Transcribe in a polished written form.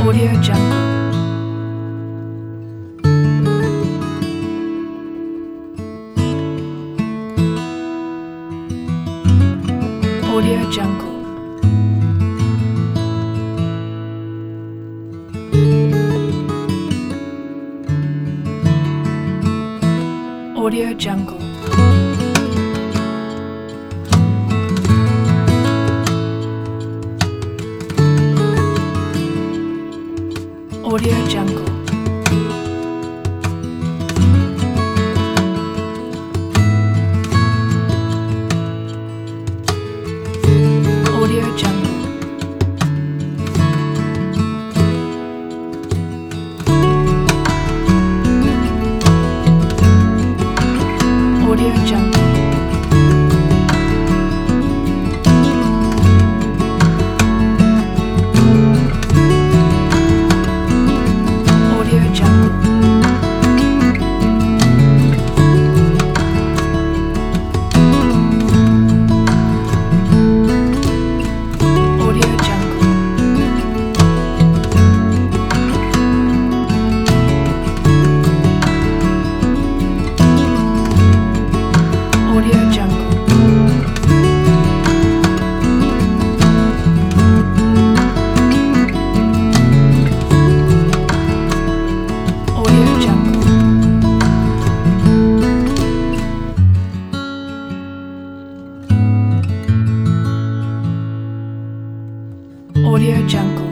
Audio Jungle. Audio Jungle. Audio Jungle. Audio Jungle. Audio Jungle. Audio Jungle. Audio Jungle. Audio Jungle. Audio Jungle. Audio Jungle. Audio Jungle.